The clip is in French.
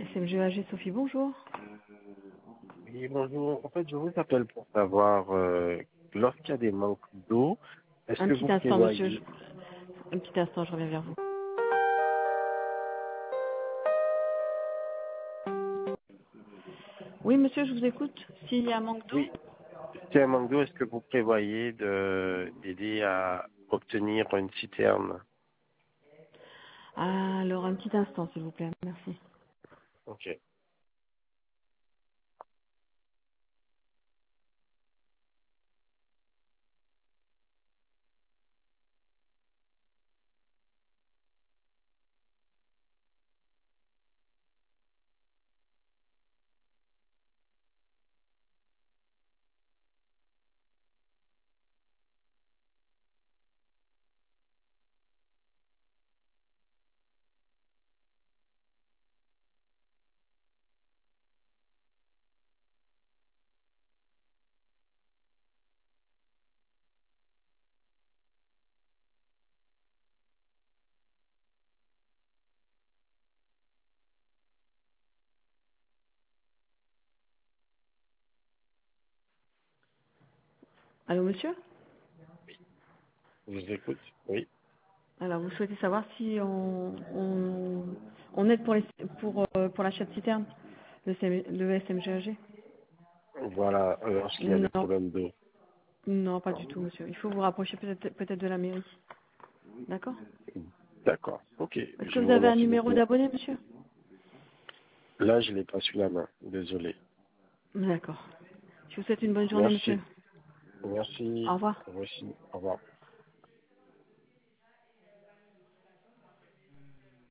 SMGAG, Sophie, bonjour. Oui, bonjour. En fait, je vous appelle pour savoir, lorsqu'il y a des manques d'eau, est-ce Un que petit vous instant, monsieur. prévoyez... Un petit instant, je reviens vers vous. Oui, monsieur, je vous écoute. S'il y a un manque d'eau. Oui, s'il y a un manque d'eau, est-ce que vous prévoyez d'aider à obtenir une citerne? Alors, un petit instant, s'il vous plaît. Merci. Ok. Allô, monsieur. Je vous écoute. Oui. Alors, vous souhaitez savoir si on aide pour l'achat de citerne, le SMGAG? Voilà, lorsqu'il y a des Non, problèmes d'eau. non, pas du tout, monsieur. Il faut vous rapprocher peut-être de la mairie. D'accord? D'accord. Ok. Est-ce que Je vous vous avez un remercie numéro beaucoup. d'abonné, monsieur? Là, je l'ai pas sous la main. Désolé. D'accord. Je vous souhaite une bonne journée, monsieur. Merci. Merci. Au revoir. Vous aussi. Au revoir.